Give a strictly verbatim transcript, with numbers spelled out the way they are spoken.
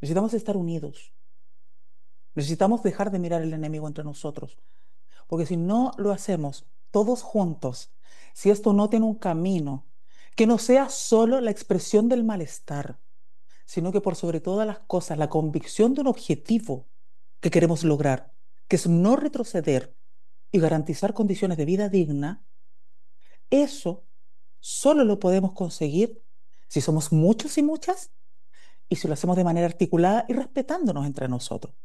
Necesitamos estar unidos. Necesitamos dejar de mirar el enemigo entre nosotros. Porque si no lo hacemos todos juntos, si esto no tiene un camino, que no sea solo la expresión del malestar, sino que por sobre todas las cosas, la convicción de un objetivo que queremos lograr, que es no retroceder y garantizar condiciones de vida digna, eso solo lo podemos conseguir si somos muchos y muchas y si lo hacemos de manera articulada y respetándonos entre nosotros.